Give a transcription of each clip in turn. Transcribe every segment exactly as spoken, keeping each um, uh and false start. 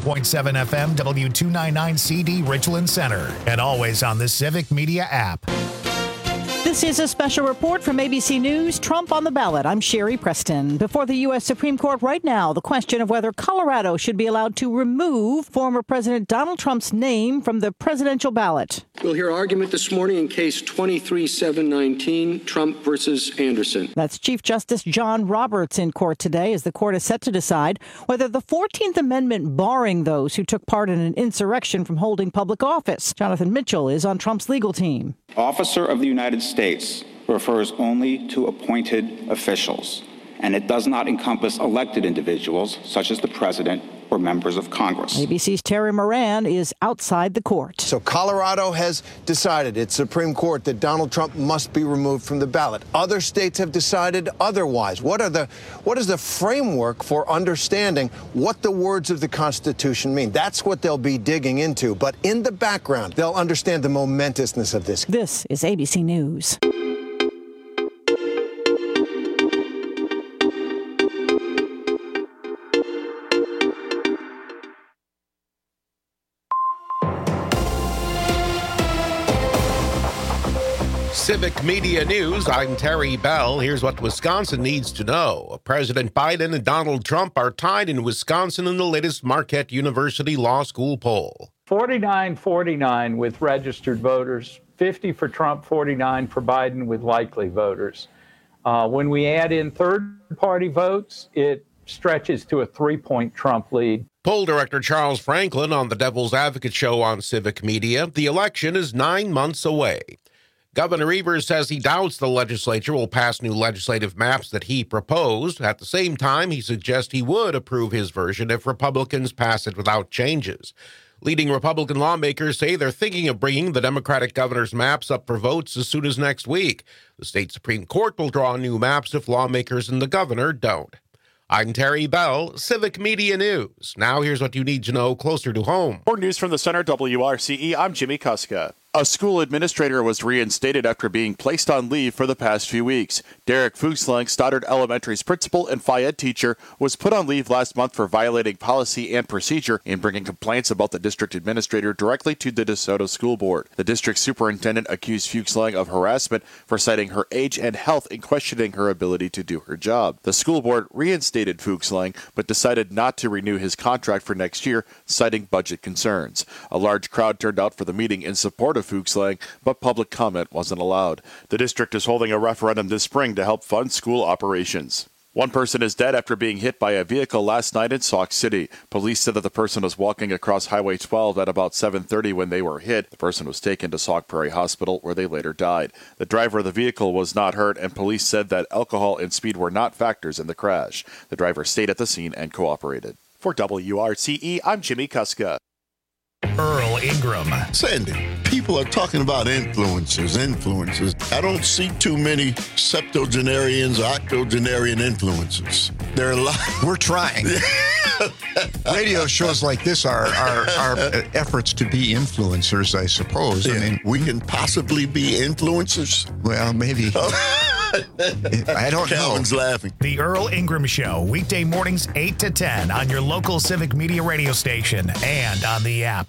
point seven F M, W two ninety-nine C D, Richland Center, and always on the Civic Media app. This is a special report from A B C News. Trump on the ballot. I'm Sherry Preston. Before the U S Supreme Court right now, the question of whether Colorado should be allowed to remove former President Donald Trump's name from the presidential ballot. We'll hear argument this morning in case twenty-three seven nineteen, Trump versus Anderson. That's Chief Justice John Roberts in court today as the court is set to decide whether the fourteenth Amendment barring those who took part in an insurrection from holding public office. Jonathan Mitchell is on Trump's legal team. Officer of the United States refers only to appointed officials, and it does not encompass elected individuals such as the president or members of Congress. A B C's Terry Moran is outside the court. So Colorado has decided, its Supreme Court, that Donald Trump must be removed from the ballot. Other states have decided otherwise. What are the what is the framework for understanding what the words of the Constitution mean? That's what they'll be digging into. But in the background, they'll understand the momentousness of this. This is A B C News. Civic Media News, I'm Terry Bell. Here's what Wisconsin needs to know. President Biden and Donald Trump are tied in Wisconsin in the latest Marquette University Law School poll. forty-nine forty-nine with registered voters, fifty for Trump, forty-nine for Biden with likely voters. Uh, when we add in third-party votes, it stretches to a three-point Trump lead. Poll director Charles Franklin on the Devil's Advocate show on Civic Media. The election is nine months away. Governor Evers says he doubts the legislature will pass new legislative maps that he proposed. At the same time, he suggests he would approve his version if Republicans pass it without changes. Leading Republican lawmakers say they're thinking of bringing the Democratic governor's maps up for votes as soon as next week. The state Supreme Court will draw new maps if lawmakers and the governor don't. I'm Terry Bell, Civic Media News. Now here's what you need to know closer to home. More news from the Center, W R C E. I'm Jimmy Kuska. A school administrator was reinstated after being placed on leave for the past few weeks. Derek Fuchslang, Stoddard Elementary's principal and Phi Ed teacher, was put on leave last month for violating policy and procedure and bringing complaints about the district administrator directly to the DeSoto School Board. The district superintendent accused Fuchslang of harassment for citing her age and health and questioning her ability to do her job. The school board reinstated Fuchslang, but decided not to renew his contract for next year, citing budget concerns. A large crowd turned out for the meeting in support of Fuchslang, but public comment wasn't allowed. The district is holding a referendum this spring to help fund school operations. One person is dead after being hit by a vehicle last night in Sauk City. Police said that the person was walking across Highway twelve at about seven thirty when they were hit. The person was taken to Sauk Prairie Hospital, where they later died. The driver of the vehicle was not hurt, and police said that alcohol and speed were not factors in the crash. The driver stayed at the scene and cooperated. For W R C E, I'm Jimmy Kuska. Earl Ingram. Sandy, people are talking about influencers, influencers. I don't see too many septuagenarians or octogenarian influencers. There are a lot. We're trying. Radio shows like this are, are, are efforts to be influencers, I suppose. Yeah. I mean, we can possibly be influencers. Well, maybe. I don't Calvin's know. laughing. The Earl Ingram Show, weekday mornings eight to ten on your local Civic Media radio station and on the app.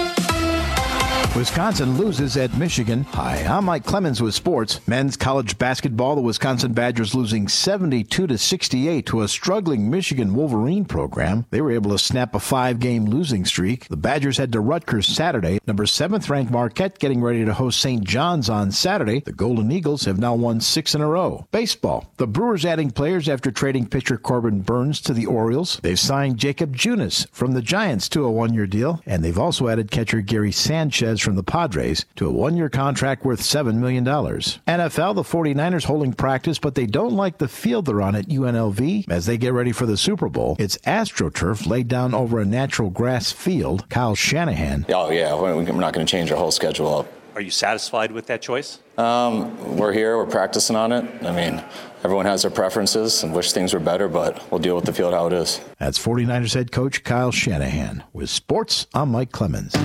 Wisconsin loses at Michigan. Hi, I'm Mike Clemens with sports. Men's college basketball, the Wisconsin Badgers losing seventy-two to sixty-eight to a struggling Michigan Wolverine program. They were able to snap a five-game losing streak. The Badgers head to Rutgers Saturday. Number seventh-ranked Marquette getting ready to host Saint John's on Saturday. The Golden Eagles have now won six in a row. Baseball. The Brewers adding players after trading pitcher Corbin Burns to the Orioles. They've signed Jacob Junis from the Giants to a one-year deal, and they've also added catcher Gary Sanchez from the Padres to a one-year contract worth seven million dollars. N F L, the forty-niners holding practice, but they don't like the field they're on at U N L V as they get ready for the Super Bowl. It's AstroTurf laid down over a natural grass field. Kyle Shanahan. Oh, yeah, we're not going to change our whole schedule up. Are you satisfied with that choice? Um, we're here, we're practicing on it. I mean, everyone has their preferences and wish things were better, but we'll deal with the field how it is. That's forty-niners head coach Kyle Shanahan. With sports, I'm Mike Clemens.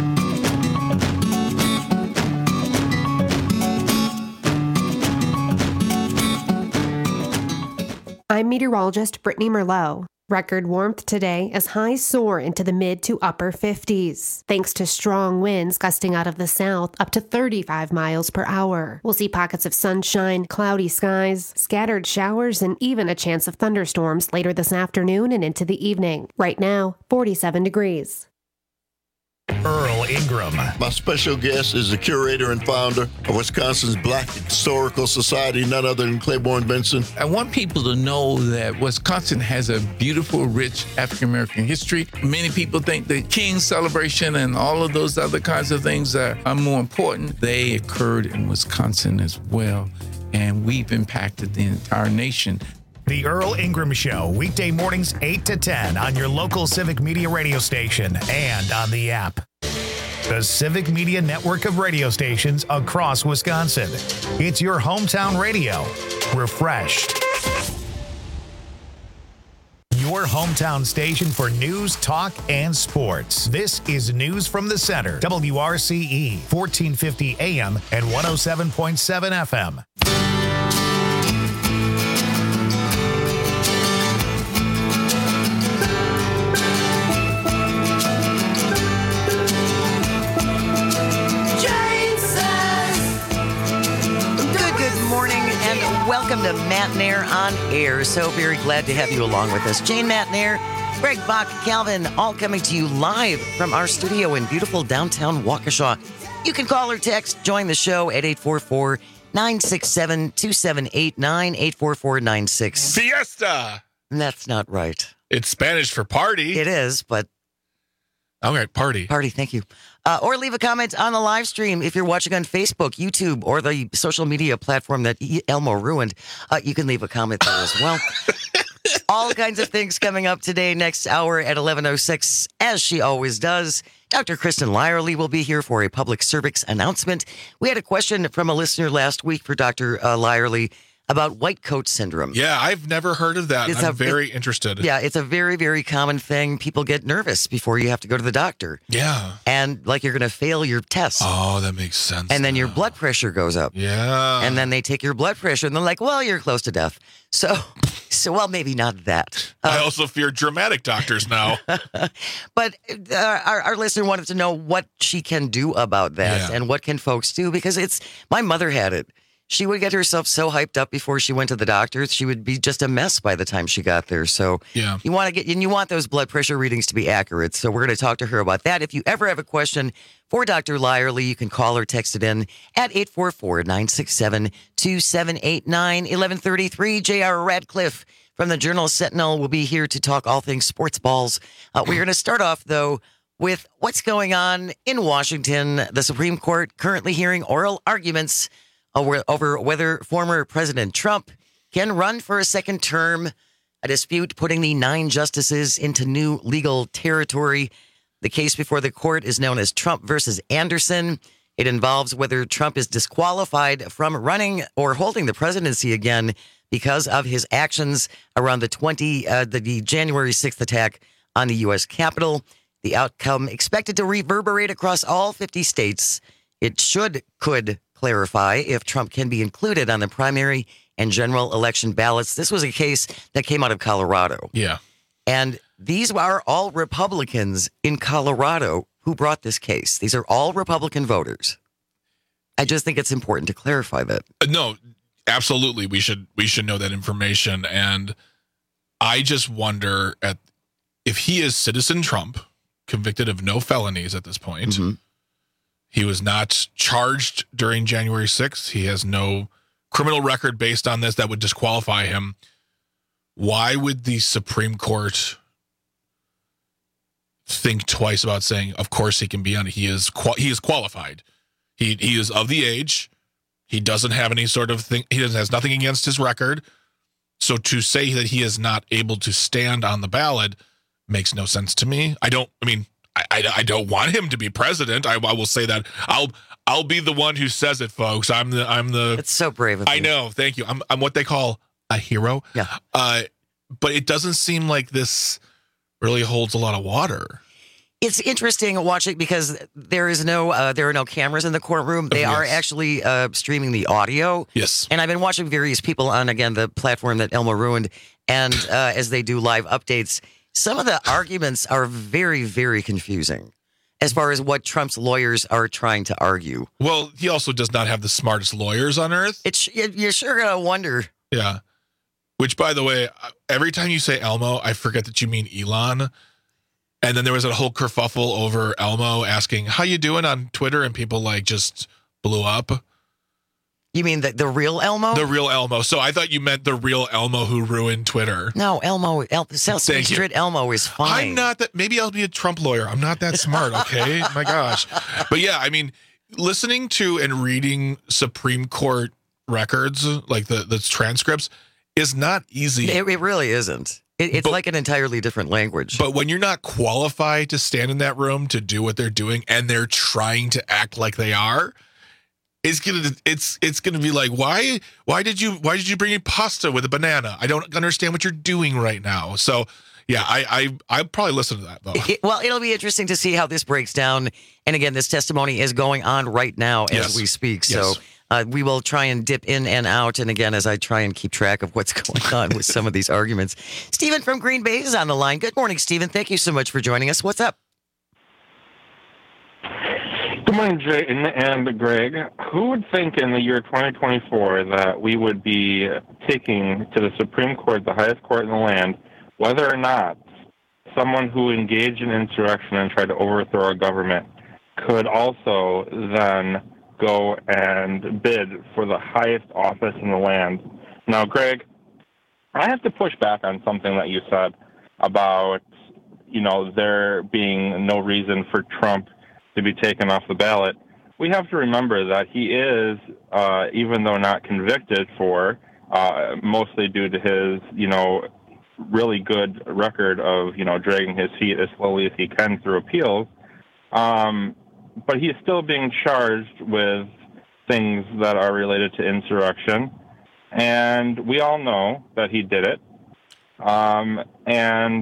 I'm meteorologist Brittany Merlot. Record warmth today as highs soar into the mid to upper fifties, thanks to strong winds gusting out of the south up to thirty-five miles per hour. We'll see pockets of sunshine, cloudy skies, scattered showers, and even a chance of thunderstorms later this afternoon and into the evening. Right now, forty-seven degrees. Earl Ingram. My special guest is the curator and founder of Wisconsin's Black Historical Society, none other than Claiborne Benson. I want people to know that Wisconsin has a beautiful, rich African-American history. Many people think the King celebration and all of those other kinds of things are, are more important. They occurred in Wisconsin as well, and we've impacted the entire nation. The Earl Ingram Show, weekday mornings eight to ten on your local Civic Media radio station and on the app. The Civic Media network of radio stations across Wisconsin. It's your hometown radio. Refreshed. Your hometown station for news, talk, and sports. This is News from the Center. W R C E, fourteen fifty A M and one oh seven point seven F M. Welcome to Matt Nair on Air. So very glad to have you along with us. Jane Matt Nair, Greg Bach, Calvin, all coming to you live from our studio in beautiful downtown Waukesha. You can call or text, join the show at eight four four, nine six seven, two seven eight nine, eight four four nine six. Fiesta! That's not right. It's Spanish for party. It is, but... All right, party. Party, thank you. Uh, or leave a comment on the live stream if you're watching on Facebook, YouTube, or the social media platform that Elmo ruined. Uh, you can leave a comment there as well. All kinds of things coming up today, next hour at eleven oh six, as she always does. Doctor Kristen Lyerly will be here for a public service announcement. We had a question from a listener last week for Doctor Uh, Lyerly about white coat syndrome. Yeah, I've never heard of that. It's I'm a, very it, interested. Yeah, it's a very, very common thing. People get nervous before you have to go to the doctor. Yeah. And like you're going to fail your test. Oh, that makes sense. And then your blood pressure goes up. Yeah. And then they take your blood pressure and they're like, well, you're close to death. So, so well, maybe not that. Uh, I also fear dramatic doctors now. But uh, our, our listener wanted to know what she can do about that, yeah. And what can folks do, because it's, my mother had it. She would get herself so hyped up before she went to the doctor, she would be just a mess by the time she got there. So yeah. you want to get, and you want those blood pressure readings to be accurate. So we're going to talk to her about that. If you ever have a question for Doctor Lyerly, you can call or text it in at eight four four, nine six seven, two seven eight nine, eleven thirty-three. J R Radcliffe from the Journal Sentinel will be here to talk all things sports balls. Uh, we're going to start off, though, with what's going on in Washington. The Supreme Court currently hearing oral arguments over whether former President Trump can run for a second term, a dispute putting the nine justices into new legal territory. The case before the court is known as Trump versus Anderson. It involves whether Trump is disqualified from running or holding the presidency again because of his actions around the twenty uh, the, the January sixth attack on the U S Capitol. The outcome expected to reverberate across all fifty states. It should, could clarify if Trump can be included on the primary and general election ballots. This was a case that came out of Colorado. Yeah. And these are all Republicans in Colorado who brought this case. These are all Republican voters. I just think it's important to clarify that. No, absolutely. We should we should know that information. And I just wonder at if he is citizen Trump, convicted of no felonies at this point. Mm-hmm. He was not charged during January sixth. He has no criminal record based on this that would disqualify him. Why would the Supreme Court think twice about saying, of course he can be on it? He is he is qualified. He he is of the age. He doesn't have any sort of thing. He has nothing against his record. So to say that he is not able to stand on the ballot makes no sense to me. I don't, I mean, I, I don't want him to be president. I, I will say that. I'll I'll be the one who says it, folks. I'm the I'm the. It's so brave of I you. know. Thank you. I'm I'm what they call a hero. Yeah. Uh, but it doesn't seem like this really holds a lot of water. It's interesting watching because there is no uh, there are no cameras in the courtroom. They oh, yes. are actually uh, streaming the audio. Yes. And I've been watching various people on again the platform that Elmo ruined. And uh, as they do live updates, some of the arguments are very, very confusing as far as what Trump's lawyers are trying to argue. Well, he also does not have the smartest lawyers on earth. It's You're sure going to wonder. Yeah. Which, by the way, every time you say Elmo, I forget that you mean Elon. And then there was a whole kerfuffle over Elmo asking, how you doing on Twitter? And people like just blew up. You mean the, the real Elmo? The real Elmo. So I thought you meant the real Elmo who ruined Twitter. No, Elmo, El, Sesame Street Elmo is fine. I'm not that. Maybe I'll be a Trump lawyer. I'm not that smart, okay? My gosh. But yeah, I mean, listening to and reading Supreme Court records, like the, the transcripts, is not easy. It, it really isn't. It, it's but, like an entirely different language. But when you're not qualified to stand in that room to do what they're doing and they're trying to act like they are, It's gonna it's it's gonna be like, why why did you why did you bring in pasta with a banana? I don't understand what you're doing right now. So yeah, I I I probably listen to that though. It, well, it'll be interesting to see how this breaks down. And again, this testimony is going on right now as yes. we speak. Yes. So uh, we will try and dip in and out. And again, as I try and keep track of what's going on with some of these arguments, Stephen from Green Bay is on the line. Good morning, Stephen. Thank you so much for joining us. What's up? Good morning, Jayden and Greg. Who would think in the year twenty twenty-four that we would be taking to the Supreme Court, the highest court in the land, whether or not someone who engaged in insurrection and tried to overthrow our government could also then go and bid for the highest office in the land? Now, Greg, I have to push back on something that you said about, you know, there being no reason for Trump to be taken off the ballot. We have to remember that he is, uh, even though not convicted for, uh, mostly due to his, you know, really good record of, you know, dragging his feet as slowly as he can through appeals. Um, but he is still being charged with things that are related to insurrection. And we all know that he did it. Um, and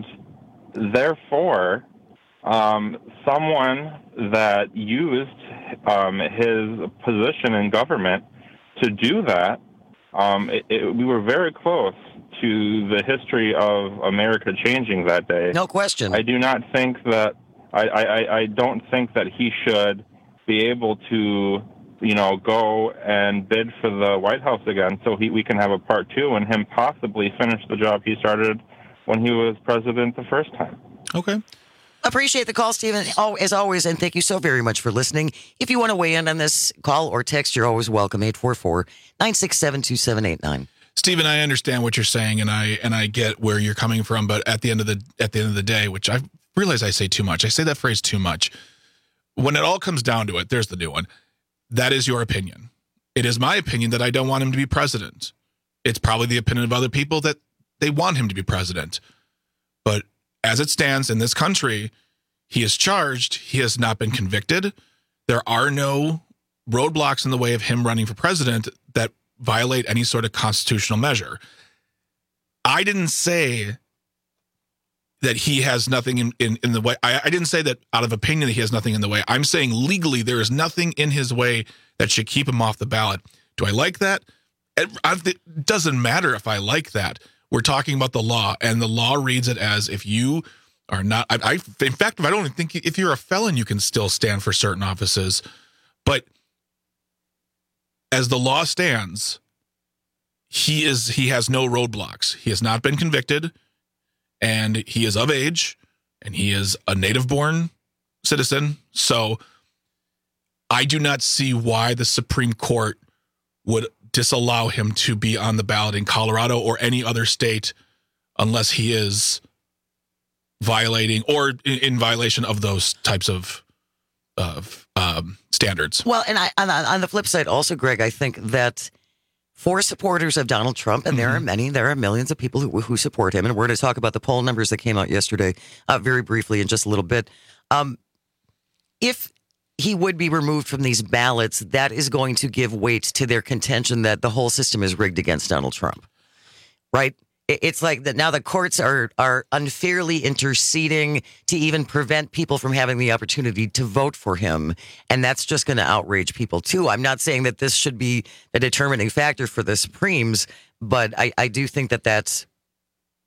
therefore, Um, someone that used um, his position in government to do that, um, it, it, we were very close to the history of America changing that day. No question. I do not think that I, I, I don't think that he should be able to, you know, go and bid for the White House again, so he, we can have a part two and him possibly finish the job he started when he was president the first time. Okay. Appreciate the call, Stephen, oh, as always, and thank you so very much for listening. If you want to weigh in on this, call or text, you're always welcome, eight four four, nine six seven, two seven eight nine. Stephen, I understand what you're saying, and I and I get where you're coming from, but at the end of the at the end of the day, which I realize I say too much, I say that phrase too much. When it all comes down to it, there's the new one. That is your opinion. It is my opinion that I don't want him to be president. It's probably the opinion of other people that they want him to be president. But as it stands in this country, he is charged. He has not been convicted. There are no roadblocks in the way of him running for president that violate any sort of constitutional measure. I didn't say that he has nothing in, in, in the way. I, I didn't say that out of opinion that he has nothing in the way. I'm saying legally there is nothing in his way that should keep him off the ballot. Do I like that? It, it doesn't matter if I like that. We're talking about the law, and the law reads it as if you are not, I, I in fact, I don't even think if you're a felon, you can still stand for certain offices. But as the law stands, he is, he has no roadblocks. He has not been convicted, and he is of age, and he is a native-born citizen. So I do not see why the Supreme Court would disallow him to be on the ballot in Colorado or any other state unless he is violating or in, in violation of those types of of um, standards. Well, and I, on, on the flip side also, Greg, I think that for supporters of Donald Trump, and there mm-hmm. are many, there are millions of people who, who support him, and we're going to talk about the poll numbers that came out yesterday uh, very briefly in just a little bit. Um, if he would be removed from these ballots, that is going to give weight to their contention that the whole system is rigged against Donald Trump, right? It's like that now the courts are are unfairly interceding to even prevent people from having the opportunity to vote for him. And that's just going to outrage people, too. I'm not saying that this should be a determining factor for the Supremes, but I, I do think that that's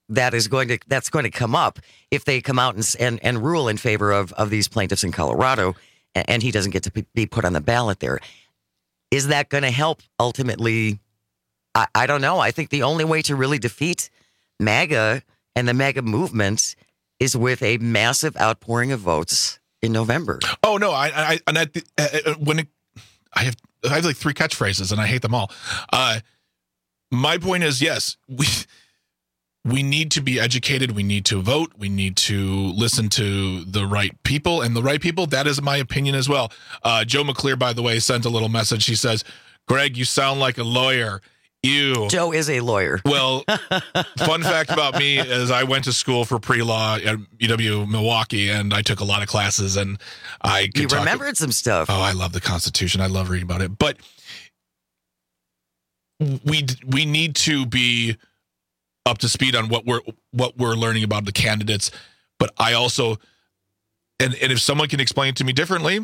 that is going to that's going to come up if they come out and and, and rule in favor of, of these plaintiffs in Colorado, and, and he doesn't get to be put on the ballot there. Is that going to help ultimately? I, I don't know. I think the only way to really defeat MAGA and the MAGA movement is with a massive outpouring of votes in November. Oh no, I, I, and I, uh, when it, I have, I have like three catchphrases, and I hate them all. Uh, my point is, yes, we we need to be educated. We need to vote. We need to listen to the right people, and the right people. That is my opinion as well. Uh, Joe McClear, by the way, sent a little message. She says, "Greg, you sound like a lawyer." Ew. Joe is a lawyer. Well, fun fact about me is I went to school for pre-law at U W Milwaukee, and I took a lot of classes, and I could You talk remembered some stuff. Oh, I love the Constitution. I love reading about it. But we we need to be up to speed on what we're what we're learning about the candidates. But I also, and, and if someone can explain it to me differently,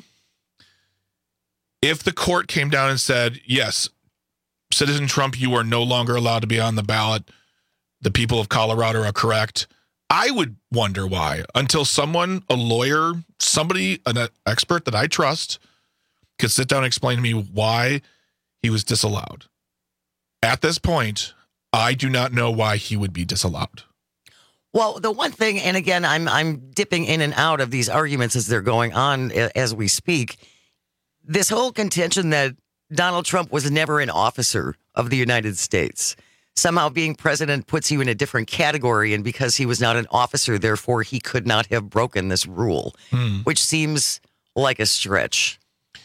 if the court came down and said, yes, Citizen Trump, you are no longer allowed to be on the ballot, the people of Colorado are correct, I would wonder why, until someone, a lawyer, somebody, an expert that I trust, could sit down and explain to me why he was disallowed. At this point, I do not know why he would be disallowed. Well, the one thing, and again, I'm I'm dipping in and out of these arguments as they're going on as we speak, this whole contention that Donald Trump was never an officer of the United States. Somehow being president puts you in a different category, and because he was not an officer, therefore he could not have broken this rule, hmm. which seems like a stretch.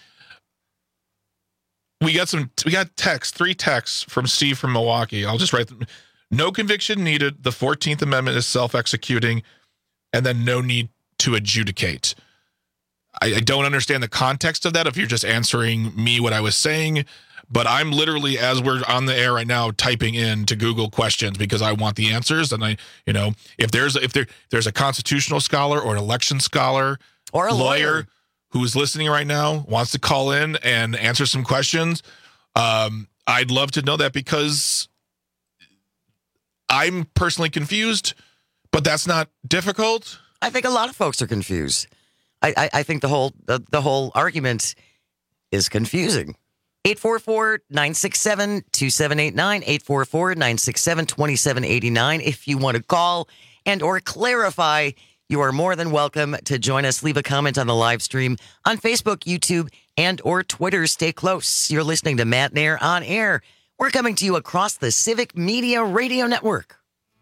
We got some, we got texts, three texts from Steve from Milwaukee. I'll just write them. No conviction needed. The fourteenth Amendment is self-executing, and then no need to adjudicate. I, I don't understand the context of that if you're just answering me what I was saying, but I'm literally, as we're on the air right now, typing in to Google questions because I want the answers. And I, you know, if there's if there there's a constitutional scholar or an election scholar or a lawyer, lawyer who is listening right now, wants to call in and answer some questions, um, I'd love to know that, because I'm personally confused, but that's not difficult. I think a lot of folks are confused. I, I, I think the whole the, the whole argument is confusing. eight four four, nine six seven, two seven eight nine, eight four four, nine six seven, two seven eight nine. If you want to call and or clarify, you are more than welcome to join us. Leave a comment on the live stream on Facebook, YouTube, and or Twitter. Stay close. You're listening to Matt Nair on Air. We're coming to you across the Civic Media Radio Network.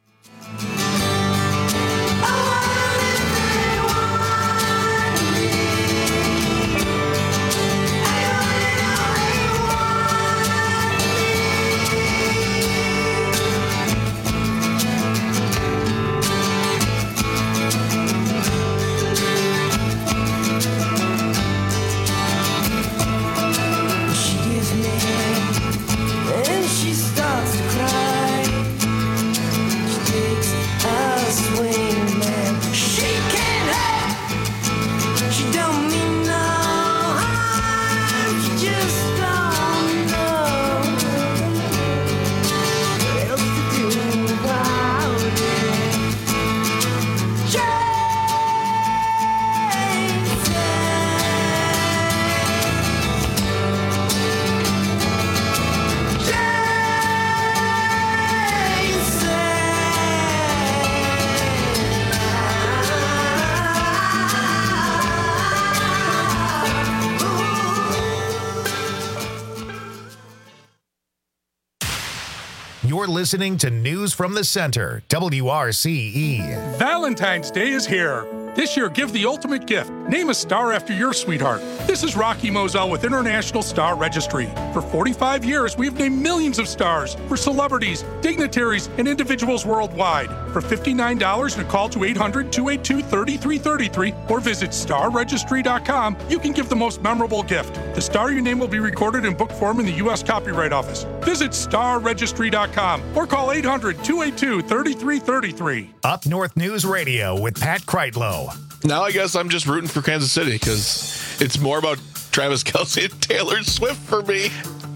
You're listening to News from the Center, W R C E. Valentine's Day is here. This year, give the ultimate gift. Name a star after your sweetheart. This is Rocky Moselle with International Star Registry. For forty-five years, we've named millions of stars for celebrities, dignitaries, and individuals worldwide. For fifty-nine dollars and a call to eight hundred, two eight two, three three three three or visit star registry dot com, you can give the most memorable gift. The star your name will be recorded in book form in the U S Copyright Office. Visit star registry dot com or call eight hundred, two eight two, three three three three. Up North News Radio with Pat Kreitlow. Now I guess I'm just rooting for Kansas City because it's more about Travis Kelce and Taylor Swift for me.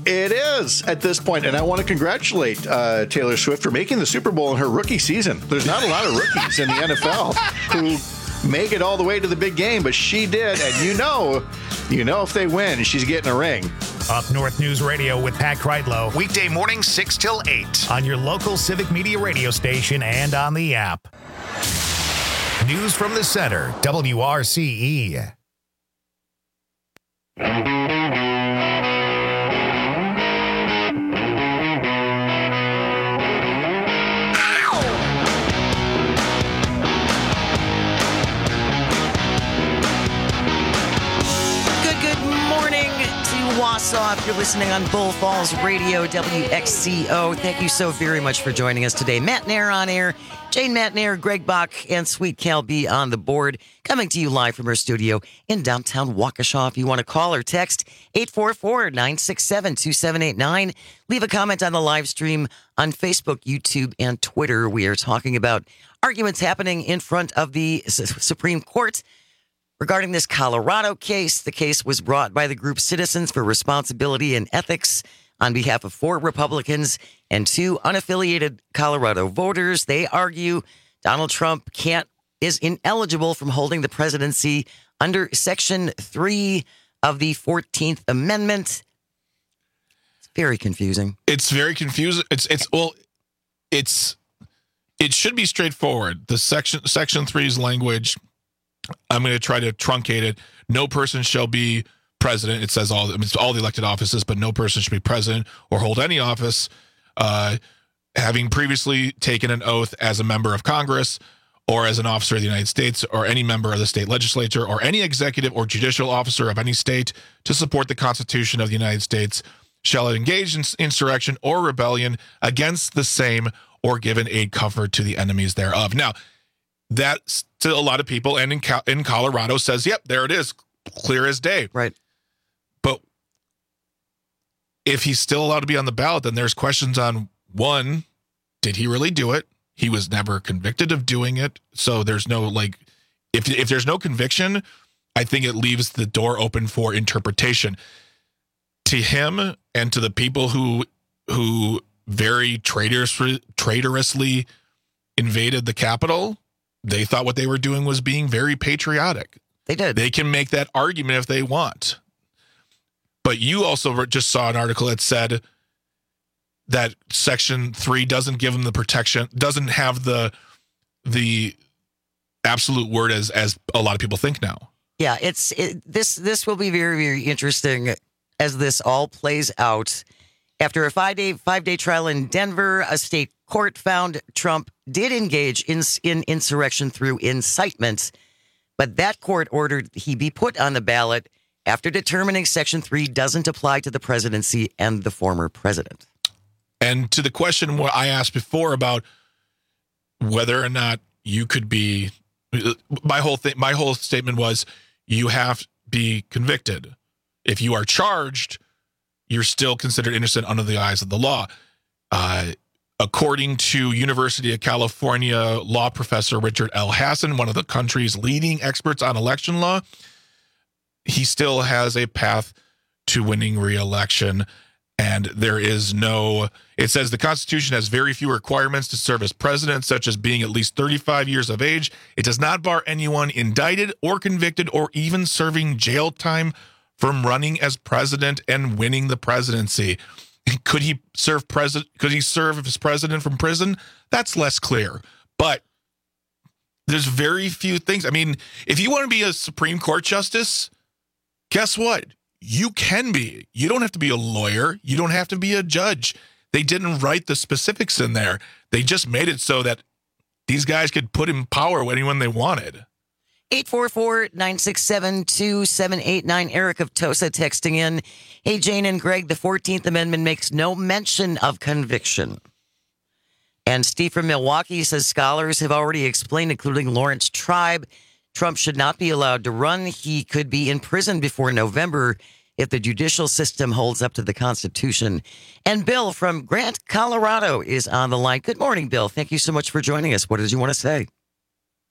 It is at this point, and I want to congratulate uh, Taylor Swift for making the Super Bowl in her rookie season. There's not a lot of rookies in the N F L who make it all the way to the big game, but she did, and you know, you know if they win, she's getting a ring. Up North News Radio with Pat Kreitlow, weekday mornings six till eight on your local Civic Media radio station and on the app. News from the center, W R C E. Wausau, if you're listening on Bull Falls Radio, W X C O. Thank you so very much for joining us today. Matt Nair on air, Jane Matt Nair, Greg Bach, and Sweet Cal B on the board, coming to you live from our studio in downtown Waukesha. If you want to call or text, eight four four, nine six seven, two seven eight nine. Leave a comment on the live stream on Facebook, YouTube, and Twitter. We are talking about arguments happening in front of the S- Supreme Court regarding this Colorado case. The case was brought by the group Citizens for Responsibility and Ethics on behalf of four Republicans and two unaffiliated Colorado voters. They argue Donald Trump can't is ineligible from holding the presidency under Section three of the fourteenth Amendment. It's very confusing. It's very confusing. It's it's well, it's it should be straightforward. The section Section three's language, I'm going to try to truncate it. No person shall be president. It says all, I mean, it's all the elected offices, but no person should be president or hold any office, uh, having previously taken an oath as a member of Congress or as an officer of the United States or any member of the state legislature or any executive or judicial officer of any state to support the Constitution of the United States shall engage in insurrection or rebellion against the same or given aid comfort to the enemies thereof. Now, that to a lot of people, and in in Colorado says, yep, there it is, clear as day. Right. But if he's still allowed to be on the ballot, then there's questions on, one, did he really do it? He was never convicted of doing it. So there's no, like, if if there's no conviction, I think it leaves the door open for interpretation. To him and to the people who who very traitorous, traitorously invaded the Capitol, they thought what they were doing was being very patriotic. They did. They can make that argument if they want. But you also just saw an article that said that Section three doesn't give them the protection, doesn't have the the absolute word as as a lot of people think now. Yeah, it's it, this this will be very, very interesting as this all plays out. After a five-day five-day trial in Denver, a state court found Trump did engage in, in insurrection through incitement, but that court ordered he be put on the ballot after determining Section three doesn't apply to the presidency and the former president. And to the question what I asked before about whether or not you could be, my whole thing, my whole statement was you have to be convicted. If you are charged, you're still considered innocent under the eyes of the law. Uh, according to University of California law professor Richard L. Hassan, one of the country's leading experts on election law, he still has a path to winning re-election. And there is no, it says the Constitution has very few requirements to serve as president, such as being at least thirty-five years of age. It does not bar anyone indicted or convicted or even serving jail time from running as president and winning the presidency. Could he serve president? Could he serve as president from prison? That's less clear. But there's very few things. I mean, if you want to be a Supreme Court justice, guess what? You can be. You don't have to be a lawyer. You don't have to be a judge. They didn't write the specifics in there. They just made it so that these guys could put in power anyone they wanted. eight four four, nine six seven, two seven eight nine. Eric of Tosa texting in. Hey, Jane and Greg, the fourteenth Amendment makes no mention of conviction. And Steve from Milwaukee says scholars have already explained, including Lawrence Tribe, Trump should not be allowed to run. He could be in prison before November if the judicial system holds up to the Constitution. And Bill from Grant, Colorado is on the line. Good morning, Bill. Thank you so much for joining us. What did you want to say?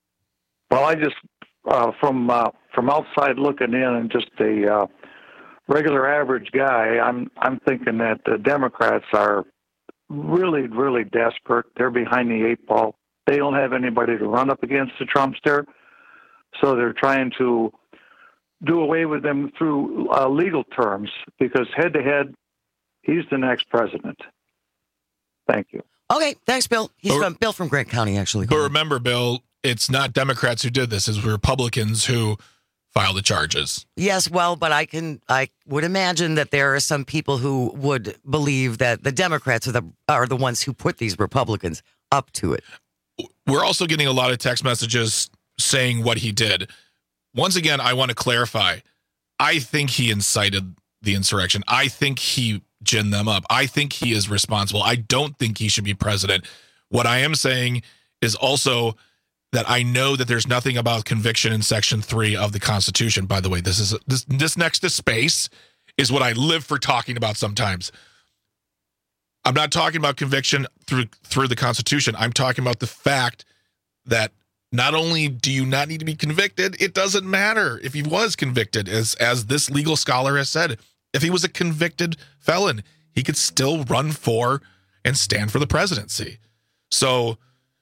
Well, I just, uh, from uh, from outside looking in and just a uh, regular average guy, I'm I'm thinking that the Democrats are really, really desperate. They're behind the eight ball. They don't have anybody to run up against the Trumpster, so they're trying to do away with them through uh, legal terms, because head-to-head, he's the next president. Thank you. Okay, thanks, Bill. He's But- from Bill from Grant County, actually. But remember, Bill, it's not Democrats who did this. It's Republicans who filed the charges. Yes, well, but I can I would imagine that there are some people who would believe that the Democrats are the are the ones who put these Republicans up to it. We're also getting a lot of text messages saying what he did. Once again, I want to clarify. I think he incited the insurrection. I think he ginned them up. I think he is responsible. I don't think he should be president. What I am saying is also that I know that there's nothing about conviction in Section three of the Constitution. By the way, this is this this next to space is what I live for talking about sometimes. I'm not talking about conviction through through the Constitution. I'm talking about the fact that not only do you not need to be convicted, it doesn't matter if he was convicted, as as this legal scholar has said. If he was a convicted felon, he could still run for and stand for the presidency. So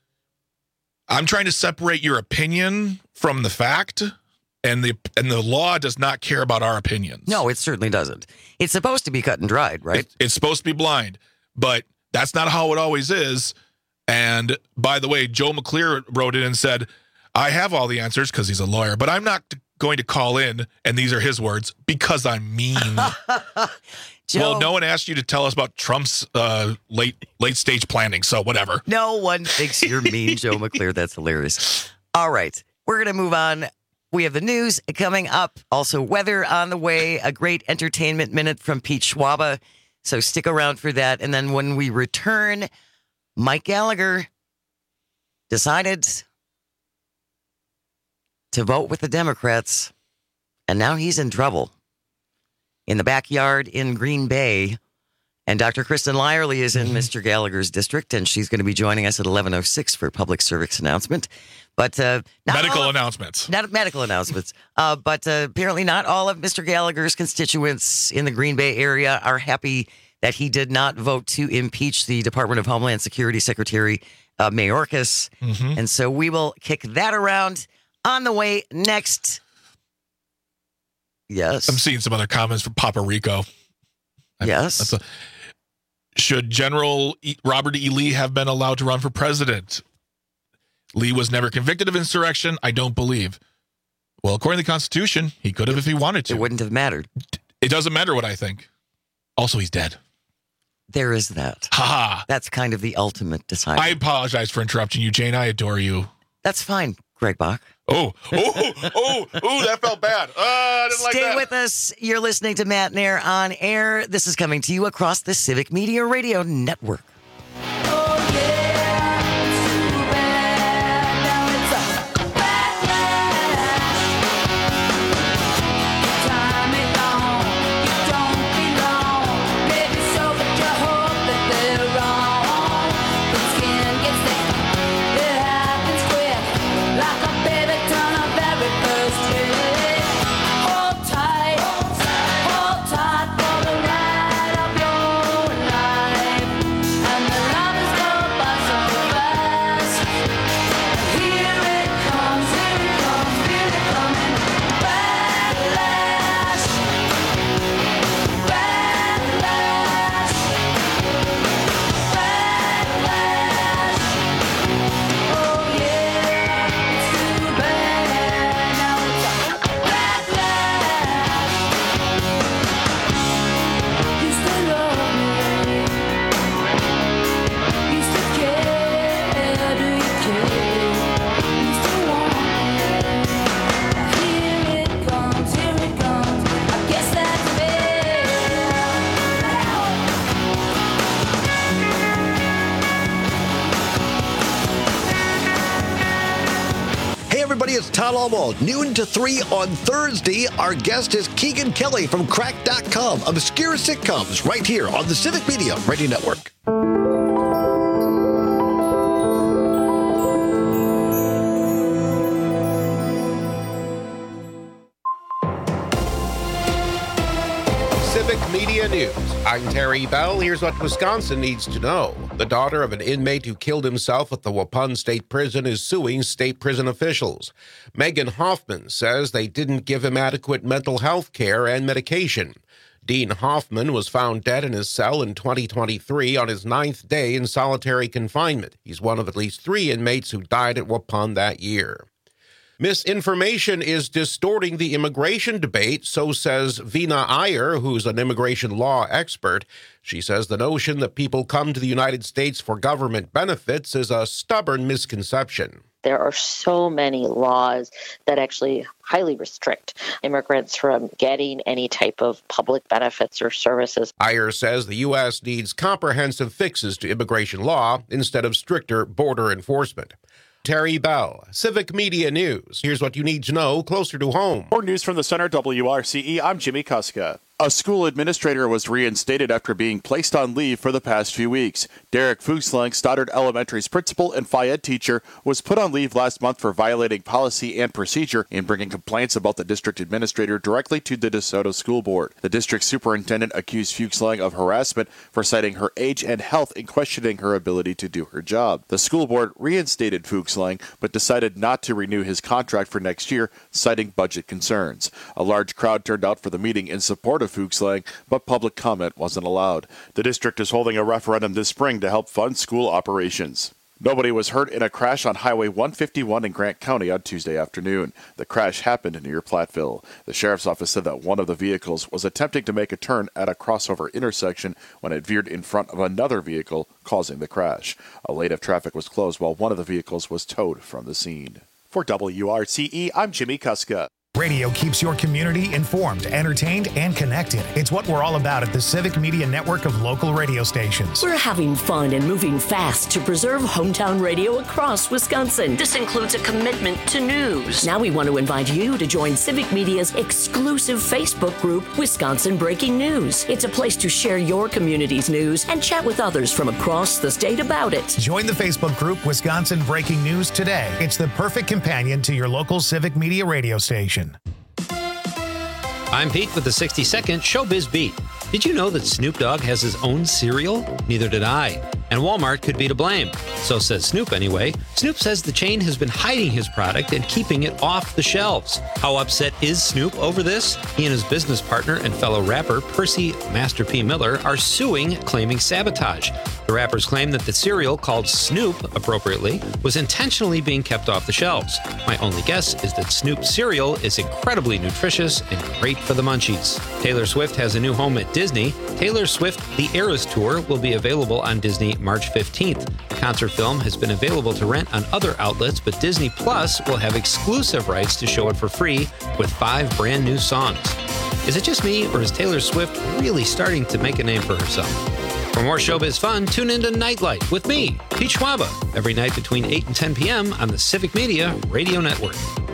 I'm trying to separate your opinion from the fact, and the and the law does not care about our opinions. No, it certainly doesn't. It's supposed to be cut and dried, right? It, it's supposed to be blind, but that's not how it always is. And by the way, Joe McClure wrote in and said, I have all the answers because he's a lawyer, but I'm not going to call in, and these are his words, because I'm mean. Joe, well, no one asked you to tell us about Trump's uh, late late stage planning, so whatever. No one thinks you're mean, Joe McClure. That's hilarious. All right, we're going to move on. We have the news coming up. Also, weather on the way. A great entertainment minute from Pete Schwaba. So stick around for that. And then when we return, Mike Gallagher decided to vote with the Democrats, and now he's in trouble in the backyard in Green Bay. And Doctor Kristen Lyerly is in Mister Gallagher's district, and she's going to be joining us at eleven oh six for a public service announcement. But uh, not medical all of, announcements. Not medical announcements. Uh, but uh, apparently not all of Mister Gallagher's constituents in the Green Bay area are happy that he did not vote to impeach the Department of Homeland Security Secretary uh, Mayorkas. Mm-hmm. And so we will kick that around on the way next. Yes. I'm seeing some other comments from Papa Rico. Yes. That's a, should General e, Robert E. Lee have been allowed to run for president? Lee was never convicted of insurrection, I don't believe. Well, according to the Constitution, he could have if he wanted to. It wouldn't have mattered. It doesn't matter what I think. Also, he's dead. There is that. Ha ha. That's kind of the ultimate decider. I apologize for interrupting you, Jane. I adore you. That's fine, Greg Bach. Oh, oh, oh, oh, that felt bad. Uh, I didn't like Stay that. with us. You're listening to Matt Nair on air. This is coming to you across the Civic Media Radio Network. It's Todd Almond, noon to three on Thursday. Our guest is Keegan Kelly from crack dot com, obscure sitcoms, right here on the Civic Media Radio Network. Civic Media News. I'm Terry Bell. Here's what Wisconsin needs to know. The daughter of an inmate who killed himself at the Waupun State Prison is suing state prison officials. Megan Hoffman says they didn't give him adequate mental health care and medication. Dean Hoffman was found dead in his cell in twenty twenty-three on his ninth day in solitary confinement. He's one of at least three inmates who died at Waupun that year. Misinformation is distorting the immigration debate, so says Vina Iyer, who's an immigration law expert. She says the notion that people come to the United States for government benefits is a stubborn misconception. There are so many laws that actually highly restrict immigrants from getting any type of public benefits or services. Iyer says the U S needs comprehensive fixes to immigration law instead of stricter border enforcement. Terry Bell, Civic Media News. Here's what you need to know closer to home. More news from the Center W R C E. I'm Jimmy Kuska. A school administrator was reinstated after being placed on leave for the past few weeks. Derek Fuchslang, Stoddard Elementary's principal and Phi Ed teacher, was put on leave last month for violating policy and procedure in bringing complaints about the district administrator directly to the DeSoto School Board. The district superintendent accused Fuchslang of harassment for citing her age and health and questioning her ability to do her job. The school board reinstated Fuchslang, but decided not to renew his contract for next year, citing budget concerns. A large crowd turned out for the meeting in support of Fuchslang, but public comment wasn't allowed. The district is holding a referendum this spring to help fund school operations. Nobody was hurt in a crash on Highway one fifty-one in Grant County on Tuesday afternoon. The crash happened near Platteville. The sheriff's office said that one of the vehicles was attempting to make a turn at a crossover intersection when it veered in front of another vehicle, causing the crash. A lane of traffic was closed while one of the vehicles was towed from the scene. For W R C E, I'm Jimmy Kuska. Radio keeps your community informed, entertained, and connected. It's what we're all about at the Civic Media Network of local radio stations. We're having fun and moving fast to preserve hometown radio across Wisconsin. This includes a commitment to news. Now we want to invite you to join Civic Media's exclusive Facebook group, Wisconsin Breaking News. It's a place to share your community's news and chat with others from across the state about it. Join the Facebook group, Wisconsin Breaking News today. It's the perfect companion to your local Civic Media radio station. I'm Pete with the sixty second Showbiz Beat. Did you know that Snoop Dogg has his own cereal? Neither did I. And Walmart could be to blame. So says Snoop anyway. Snoop says the chain has been hiding his product and keeping it off the shelves. How upset is Snoop over this? He and his business partner and fellow rapper Percy Master P. Miller are suing, claiming sabotage. The rappers claim that the cereal, called Snoop appropriately, was intentionally being kept off the shelves. My only guess is that Snoop's cereal is incredibly nutritious and great for the munchies. Taylor Swift has a new home at Disney. Taylor Swift The Eras Tour will be available on Disney March fifteenth. The concert film has been available to rent on other outlets, but Disney Plus will have exclusive rights to show it for free with five brand new songs. Is it just me, or is Taylor Swift really starting to make a name for herself? For more showbiz fun, tune into Nightlight with me, Pete Schwaba, every night between eight and ten p.m. on the Civic Media Radio Network.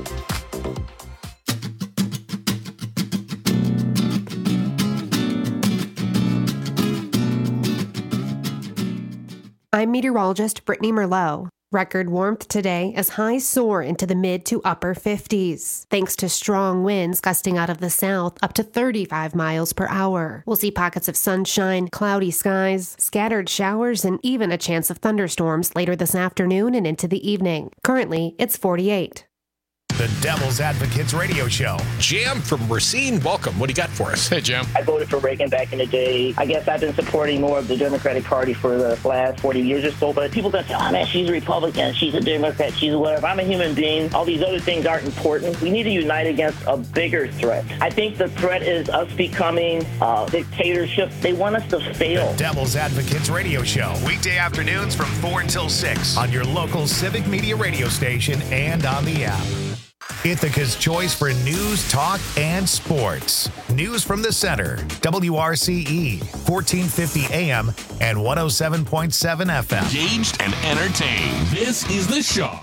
I'm meteorologist Brittany Merlot. Record warmth today as highs soar into the mid to upper fifties, thanks to strong winds gusting out of the south up to thirty-five miles per hour. We'll see pockets of sunshine, cloudy skies, scattered showers, and even a chance of thunderstorms later this afternoon and into the evening. Currently, it's forty-eight. The Devil's Advocates Radio Show. Jam from Racine, welcome. What do you got for us? Hey, Jam. I voted for Reagan back in the day. I guess I've been supporting more of the Democratic Party for the last forty years or so, but people that say, oh, man, she's a Republican, she's a Democrat, she's a whatever. I'm a human being. All these other things aren't important. We need to unite against a bigger threat. I think the threat is us becoming uh, dictatorship. They want us to fail. The Devil's Advocates Radio Show. Weekday afternoons from four until six on your local Civic Media radio station and on the app. Ithaca's choice for news, talk, and sports. News from the center. W R C E, fourteen fifty A M and one oh seven point seven F M. Engaged and entertained. This is The Show.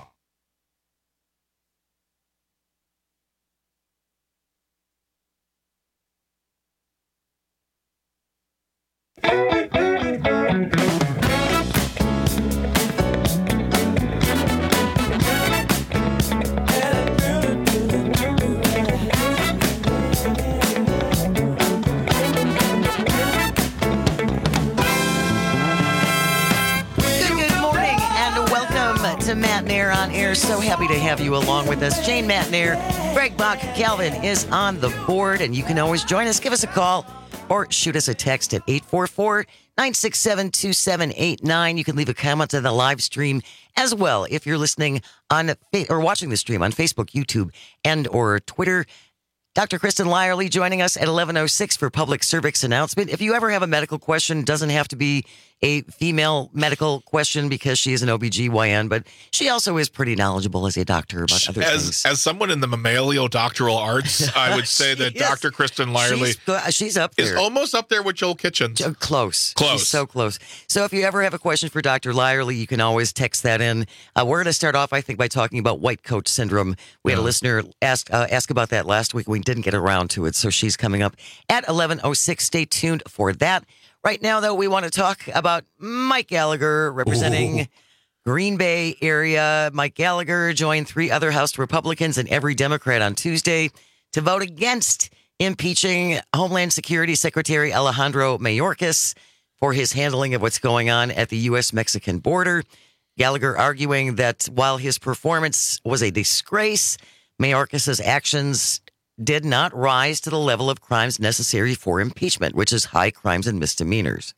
Matt Nair on air. So happy to have you along with us. Jane Matt Nair, Greg Bach, Calvin is on the board, and you can always join us. Give us a call or shoot us a text at eight four four, nine six seven, two seven eight nine. You can leave a comment on the live stream as well if you're listening on or watching the stream on Facebook, YouTube, and or Twitter. Doctor Kristen Lyerly joining us at eleven oh six for public service announcement. If you ever have a medical question, it doesn't have to be a female medical question because she is an O B G Y N, but she also is pretty knowledgeable as a doctor about other as, things. As someone in the mammalian doctoral arts, I would say that Yes. Doctor Kristen Lyerly She's, she's up there. is almost up there with Joel Kitchens. Close. Close. She's so close. So if you ever have a question for Doctor Lyerly, you can always text that in. Uh, we're going to start off, I think, by talking about white coat syndrome. We had a listener ask uh, ask about that last week. We didn't get around to it, so she's coming up at eleven oh six. Stay tuned for that. Right now, though, we want to talk about Mike Gallagher representing Ooh. Green Bay area. Mike Gallagher joined three other House Republicans and every Democrat on Tuesday to vote against impeaching Homeland Security Secretary Alejandro Mayorkas for his handling of what's going on at the U S Mexican border. Gallagher arguing that while his performance was a disgrace, Mayorkas' actions did not rise to the level of crimes necessary for impeachment, which is high crimes and misdemeanors.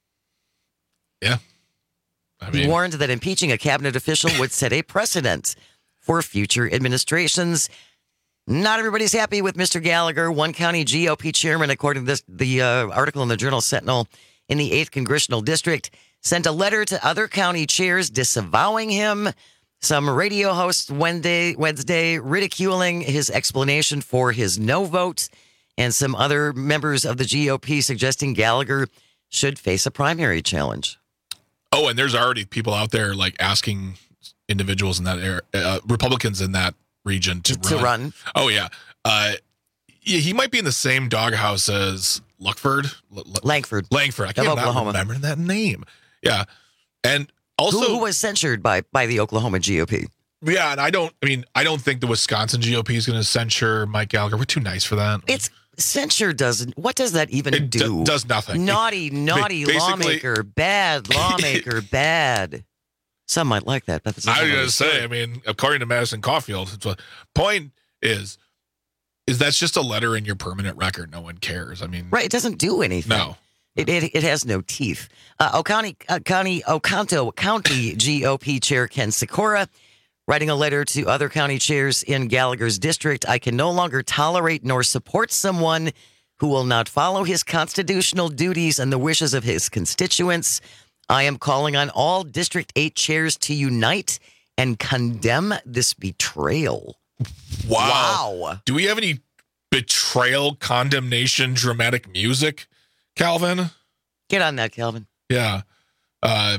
Yeah. I mean, he warned that impeaching a cabinet official would set a precedent for future administrations. Not everybody's happy with Mister Gallagher. One county G O P chairman, according to this, the uh, article in the Journal Sentinel in the eighth Congressional District, sent a letter to other county chairs disavowing him. Some radio hosts Wednesday, Wednesday ridiculing his explanation for his no vote, and some other members of the G O P suggesting Gallagher should face a primary challenge. Oh, and there's already people out there like asking individuals in that area, uh, Republicans in that region to, to run. run. Oh, yeah. Uh, yeah. He might be in the same doghouse as Luckford. L- Langford. Langford. I Of can't Oklahoma. remember that name. Yeah. And also, who, who was censured by by the Oklahoma G O P. Yeah, and I don't. I mean, I don't think the Wisconsin G O P is going to censure Mike Gallagher. We're too nice for that. It's censure doesn't. What does that even It do? do- does nothing. Naughty, naughty Basically- lawmaker, bad lawmaker, bad. Some might like that, but that's I was going to say. I mean, according to Madison Caulfield, the point is, is that's just a letter in your permanent record. No one cares. I mean, right. It doesn't do anything. No. It it, it has no teeth. Uh, Oconee uh, County Oconto County G O P Chair Ken Sikora writing a letter to other county chairs in Gallagher's district. I can no longer tolerate nor support someone who will not follow his constitutional duties and the wishes of his constituents. I am calling on all District eight chairs to unite and condemn this betrayal. Wow. Wow. Do we have any betrayal, condemnation, dramatic music, Calvin? Get on that, Calvin. Yeah. Uh,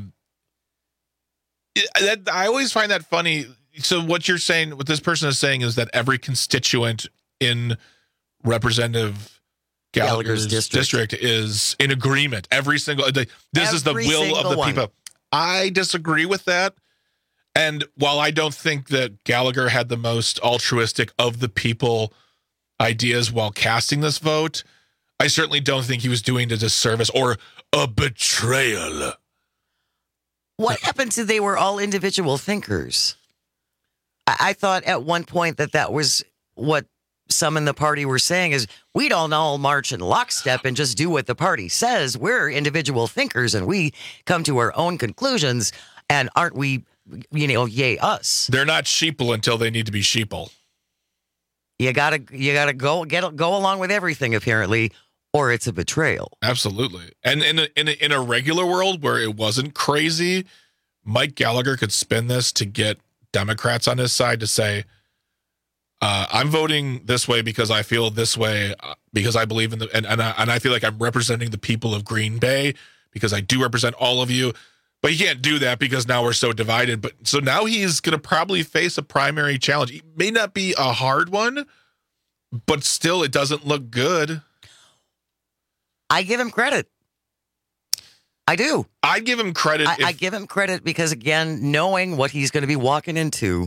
it- that, I always find that funny. So what you're saying, what this person is saying is that every constituent in Representative Gallagher's, Gallagher's district. district. is in agreement. Every single, the- this is the Every will of single the one. people. I disagree with that. And while I don't think that Gallagher had the most altruistic of the people ideas while casting this vote, I certainly don't think he was doing a disservice or a betrayal. What happened to they were all individual thinkers? I, I thought at one point that that was what some in the party were saying is we don't all march in lockstep and just do what the party says. We're individual thinkers and we come to our own conclusions. And aren't we, you know, yay us? They're not sheeple until they need to be sheeple. You gotta, you gotta go get go along with everything apparently, or it's a betrayal. Absolutely. And in a, in a, in a regular world where it wasn't crazy, Mike Gallagher could spin this to get Democrats on his side to say, uh, I'm voting this way because I feel this way, uh, because I believe in the, and, and, I, and I feel like I'm representing the people of Green Bay because I do represent all of you. But he can't do that because now we're so divided. But so now he's going to probably face a primary challenge. It may not be a hard one, but still it doesn't look good. I give him credit. I do. I give him credit. I, if, I give him credit because, again, knowing what he's going to be walking into,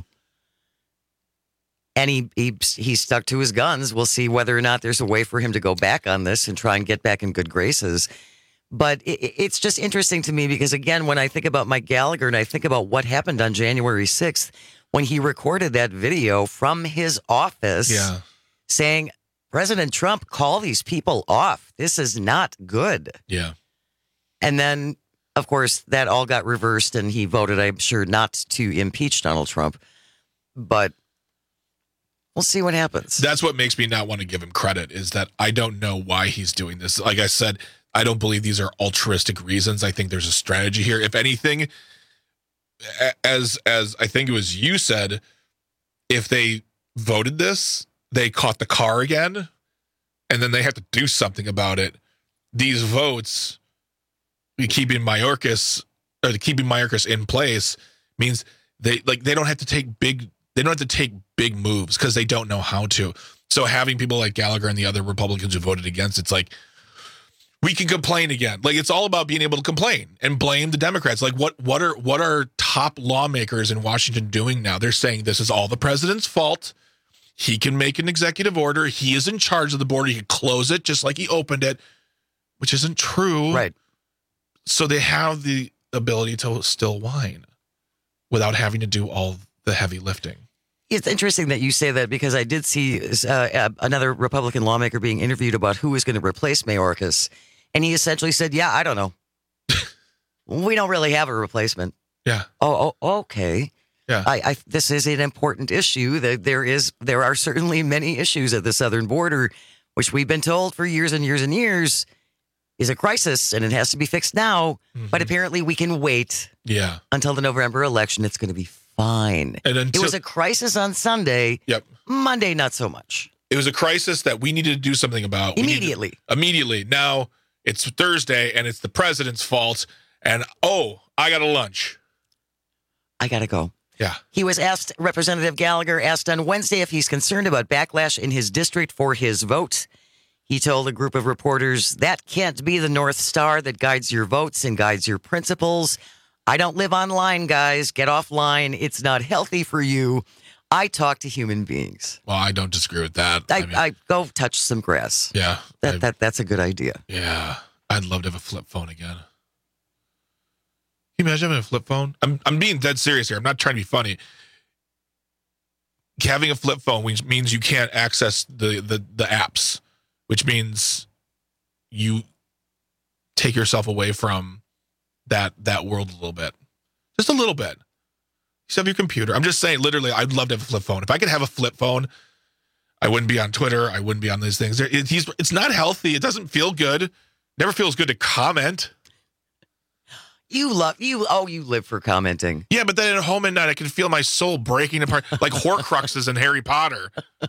and he, he he stuck to his guns. We'll see whether or not there's a way for him to go back on this and try and get back in good graces. But it, it's just interesting to me because, again, when I think about Mike Gallagher and I think about what happened on January sixth, when he recorded that video from his office Yeah. saying, President Trump, call these people off. This is not good. Yeah. And then, of course, that all got reversed and he voted, I'm sure, not to impeach Donald Trump. But we'll see what happens. That's what makes me not want to give him credit, is that I don't know why he's doing this. Like I said, I don't believe these are altruistic reasons. I think there's a strategy here. If anything, as as I think it was you said, if they voted this, they caught the car again, and then they have to do something about it. These votes, keeping Mayorkas, or keeping Mayorkas in place, means they like they don't have to take big they don't have to take big moves because they don't know how to. So having people like Gallagher and the other Republicans who voted against, it's like, we can complain again. Like, it's all about being able to complain and blame the Democrats. Like, what what are what are top lawmakers in Washington doing now? They're saying this is all the president's fault. He can make an executive order. He is in charge of the border. He can close it just like he opened it, which isn't true. Right. So they have the ability to still whine without having to do all the heavy lifting. It's interesting that you say that because I did see uh, another Republican lawmaker being interviewed about who was going to replace Mayorkas. And he essentially said, yeah, I don't know. We don't really have a replacement. Yeah. Oh, oh okay. Yeah. I, I, this is an important issue. That there is, there are certainly many issues at the southern border, which we've been told for years and years and years is a crisis, and it has to be fixed now. Mm-hmm. But apparently, we can wait. Yeah. Until the November election. It's going to be fine. And until, it was a crisis on Sunday. Yep. Monday, not so much. It was a crisis that we needed to do something about. Immediately. To, immediately. Now, it's Thursday, and it's the president's fault. And, oh, I got a lunch. I got to go. Yeah. He was asked, Representative Gallagher asked on Wednesday if he's concerned about backlash in his district for his vote. He told a group of reporters, that can't be the North Star that guides your votes and guides your principles. I don't live online, guys. Get offline. It's not healthy for you. I talk to human beings. Well, I don't disagree with that. I, I, mean, I go touch some grass. Yeah. That, that That's a good idea. Yeah. I'd love to have a flip phone again. Can you imagine having a flip phone? I'm I'm being dead serious here. I'm not trying to be funny. Having a flip phone which means you can't access the, the, the apps, which means you take yourself away from that that world a little bit. Just a little bit. You have your computer. I'm just saying, literally, I'd love to have a flip phone. If I could have a flip phone, I wouldn't be on Twitter. I wouldn't be on these things. It, he's, it's not healthy. It doesn't feel good. Never feels good to comment. You love, you, oh, you live for commenting. Yeah, but then at home at night, I can feel my soul breaking apart like Horcruxes in Harry Potter.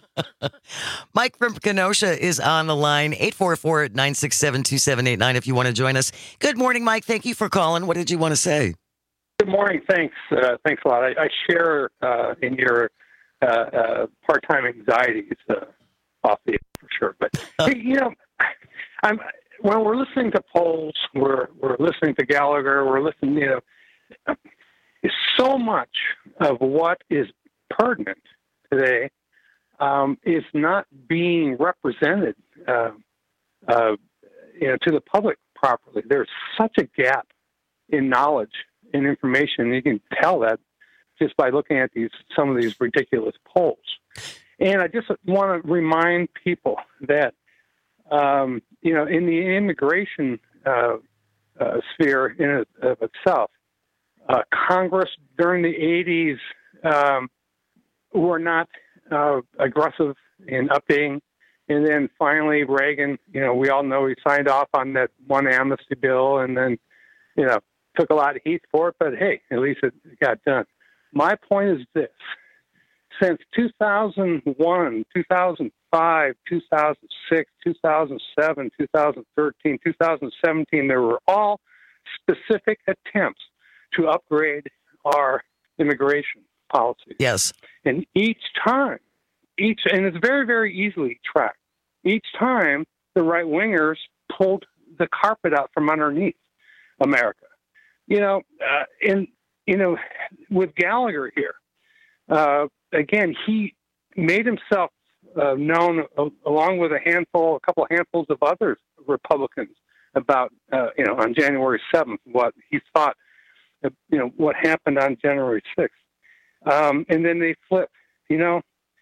Mike from Kenosha is on the line, eight four four, nine six seven, two seven eight nine if you want to join us. Good morning, Mike. Thank you for calling. What did you want to say? Good morning. Thanks. Uh, thanks a lot. I, I share uh, in your uh, uh, part-time anxieties uh, off the air for sure. But, hey, you know, I'm... when we're listening to polls, we're we're listening to Gallagher, we're listening, you know, so much of what is pertinent today um, is not being represented, uh, uh, you know, to the public properly. There's such a gap in knowledge and information. You can tell that just by looking at these some of these ridiculous polls. And I just want to remind people that. Um, you know, in the immigration uh, uh, sphere in it, of itself, uh, Congress during the eighties um, were not uh, aggressive in updating. And then finally, Reagan, you know, we all know he signed off on that one amnesty bill and then, you know, took a lot of heat for it. But, hey, at least it got done. My point is this. Since two thousand one, two thousand five, two thousand six, two thousand seven, two thousand thirteen, two thousand seventeen, there were all specific attempts to upgrade our immigration policy. Yes. And each time, each and it's very, very easily tracked. Each time, the right-wingers pulled the carpet out from underneath America. You know, uh, and, you know, with Gallagher here, uh, again, he made himself uh, known uh, along with a handful, a couple of handfuls of other Republicans about, uh, you know, on January seventh, what he thought, uh, you know, what happened on January sixth. Um, and then they flip. You know,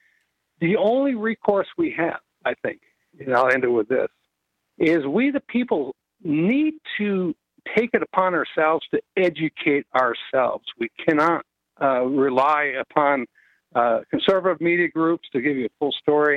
the only recourse we have, I think, and I'll end it with this, is we the people need to take it upon ourselves to educate ourselves. We cannot uh, rely upon uh, conservative media groups to give you a full story.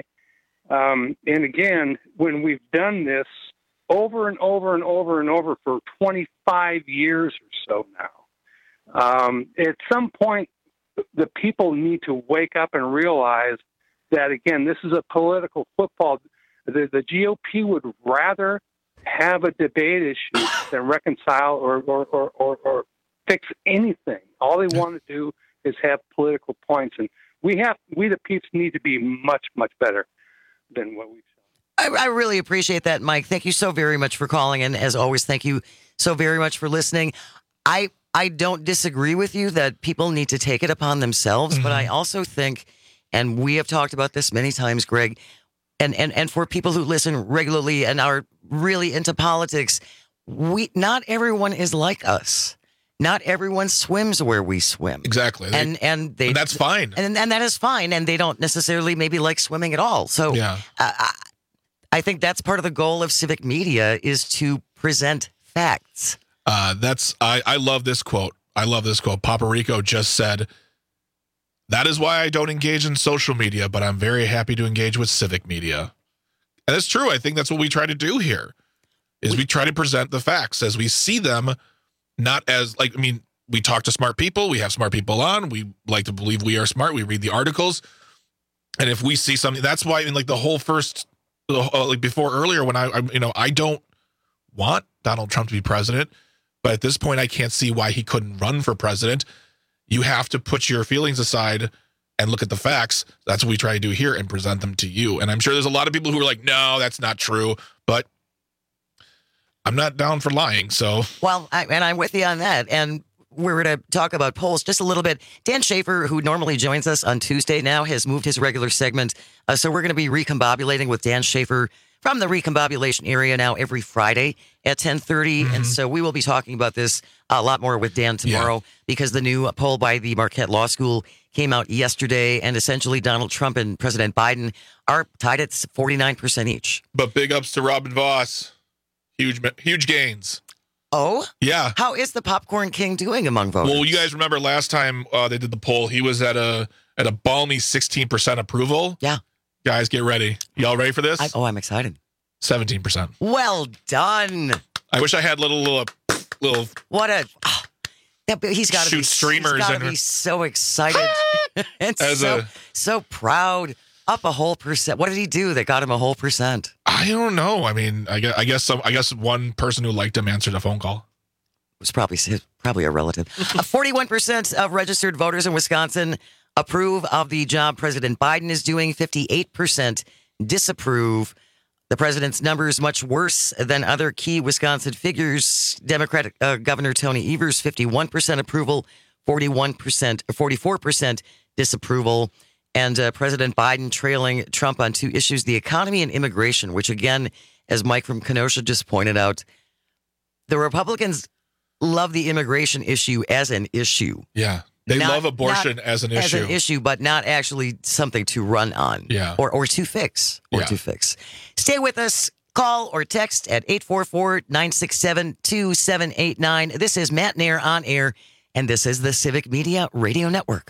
Um, and again, when we've done this over and over and over and over for twenty-five years or so now, um, at some point, the people need to wake up and realize that, again, this is a political football. The, the G O P would rather have a debate issue than reconcile or, or, or, or, or fix anything. All they want to do is have political points. And we have, we the peeps need to be much, much better than what we've I, I really appreciate that, Mike. Thank you so very much for calling. And as always, thank you so very much for listening. I I don't disagree with you that people need to take it upon themselves, mm-hmm. but I also think, and we have talked about this many times, Greg, and, and, and for people who listen regularly and are really into politics, we not everyone is like us. Not everyone swims where we swim. Exactly. And they, and they and that's fine. And and that is fine. And they don't necessarily maybe like swimming at all. So yeah. uh, I, I think that's part of the goal of civic media is to present facts. Uh, that's I, I love this quote. I love this quote. Papa Rico just said, "That is why I don't engage in social media, but I'm very happy to engage with civic media." And that's true. I think that's what we try to do here, is we, we try to present the facts as we see them, not as like, I mean, we talk to smart people. We have smart people on. We like to believe we are smart. We read the articles. And if we see something, that's why, I mean, like the whole first, uh, like before earlier when I, I, you know, I don't want Donald Trump to be president. But at this point, I can't see why he couldn't run for president. You have to put your feelings aside and look at the facts. That's what we try to do here and present them to you. And I'm sure there's a lot of people who are like, no, that's not true. But I'm not down for lying. So, well, I, and I'm with you on that. And we're going to talk about polls just a little bit. Dan Schaefer, who normally joins us on Tuesday now, has moved his regular segment. Uh, so we're going to be recombobulating with Dan Schaefer from the recombobulation area now every Friday at ten thirty. Mm-hmm. And so we will be talking about this a lot more with Dan tomorrow yeah. because the new poll by the Marquette Law School came out yesterday. And essentially Donald Trump and President Biden are tied at forty-nine percent each. But big ups to Robin Voss. Huge, huge gains. Oh? Yeah. How is the Popcorn King doing among voters? Well, you guys remember last time uh, they did the poll, he was at a at a balmy sixteen percent approval. Yeah. Guys, get ready. Y'all ready for this? I, oh, I'm excited. seventeen percent. Well done. I wish I had little, little, little. What a. Oh, that, he's got to be. streamers. He's got to and be so excited. and As so, a, so proud. Up a whole percent. What did he do that got him a whole percent? I don't know. I mean, I guess, I guess, some, I guess one person who liked him answered a phone call. It was probably, probably a relative. uh, forty-one percent of registered voters in Wisconsin approve of the job President Biden is doing. fifty-eight percent disapprove. The president's numbers much worse than other key Wisconsin figures. Democratic uh, Governor Tony Evers, fifty-one percent approval, forty-one percent, forty-four percent disapproval. And uh, President Biden trailing Trump on two issues, the economy and immigration, which again, as Mike from Kenosha just pointed out, the Republicans love the immigration issue as an issue. Yeah. They Not- love abortion not as an issue. As an issue, but not actually something to run on. Yeah. Or, or to fix. Or Yeah. to fix. Stay with us. Call or text at eight four four, nine six seven, two seven eight nine. This is Matt Nair on air, and this is the Civic Media Radio Network.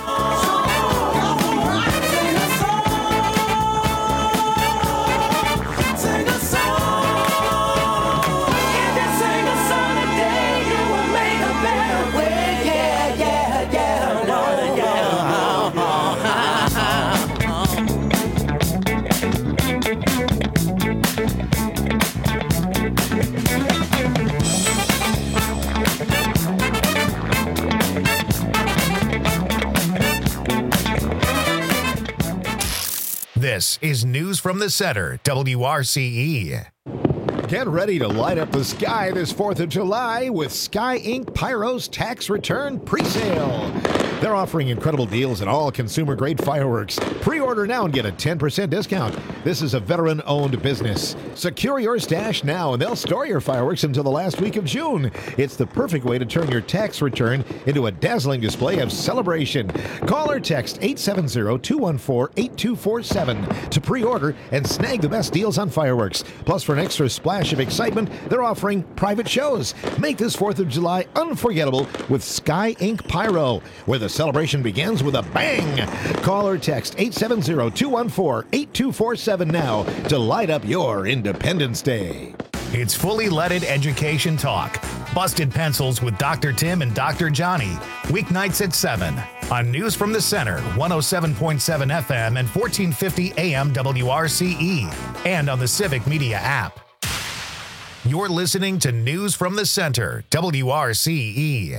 This is News from the Center, W R C E. Get ready to light up the sky this fourth of July with Sky Incorporated. Pyro's tax return presale. They're offering incredible deals on all consumer-grade fireworks. Pre-order now and get a ten percent discount. This is a veteran-owned business. Secure your stash now, and they'll store your fireworks until the last week of June. It's the perfect way to turn your tax return into a dazzling display of celebration. Call or text eight seven zero, two one four, eight two four seven to pre-order and snag the best deals on fireworks. Plus, for an extra splash of excitement, they're offering private shows. Make this fourth of July unforgettable with Sky Ink Pyro, where the celebration begins with a bang. Call or text eight seven zero, two one four, eight two four seven now to light up your Independence Day. It's fully leaded education talk. Busted Pencils with Doctor Tim and Doctor Johnny. Weeknights at seven on News from the Center, one oh seven point seven F M and fourteen fifty A M W R C E, and on the Civic Media app. You're listening to News from the Center, W R C E.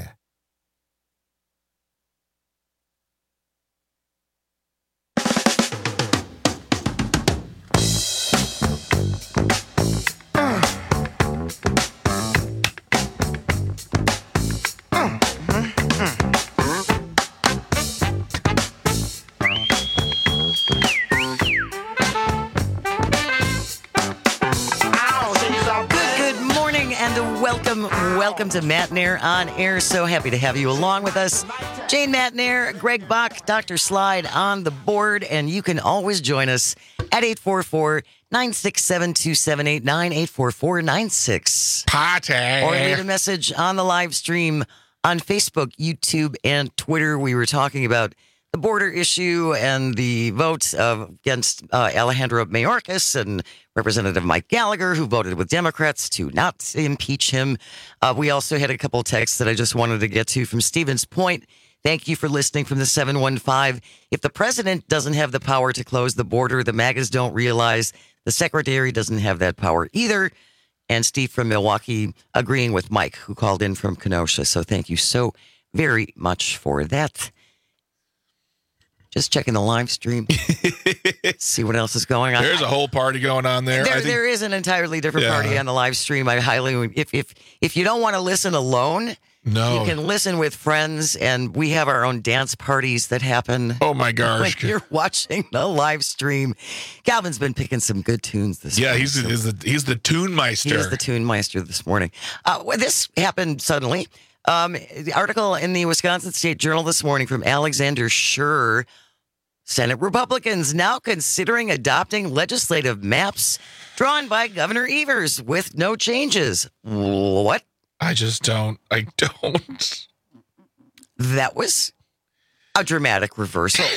Welcome, welcome to Matt Nair on Air. So happy to have you along with us. Jane Matt Nair, Greg Bach, Doctor Slide on the board, and you can always join us at eight four four, nine six seven, two seven eight nine, eight four four, nine six. Party. Or leave a message on the live stream on Facebook, YouTube, and Twitter. We were talking about the border issue and the vote of, against uh, Alejandro Mayorkas and Representative Mike Gallagher, who voted with Democrats to not impeach him. Uh, we also had a couple of texts that I just wanted to get to from Stevens Point. Thank you for listening from the seven one five. If the president doesn't have the power to close the border, the MAGAs don't realize the secretary doesn't have that power either. And Steve from Milwaukee agreeing with Mike, who called in from Kenosha. So thank you so very much for that. Just checking the live stream. See what else is going on. There's a whole party going on there. There, I think, there is an entirely different Yeah. party on the live stream. I highly, if if if you don't want to listen alone, No. you can listen with friends, and we have our own dance parties that happen. Oh my gosh. When you're watching the live stream. Calvin's been picking some good tunes this Yeah, morning. he's, he's the he's the tune meister. He's the tune meister this morning. Uh, well, this happened suddenly. Um, the article in the Wisconsin State Journal this morning from Alexander Schur. Senate Republicans now considering adopting legislative maps drawn by Governor Evers with no changes. What? I just don't. I don't. That was a dramatic reversal.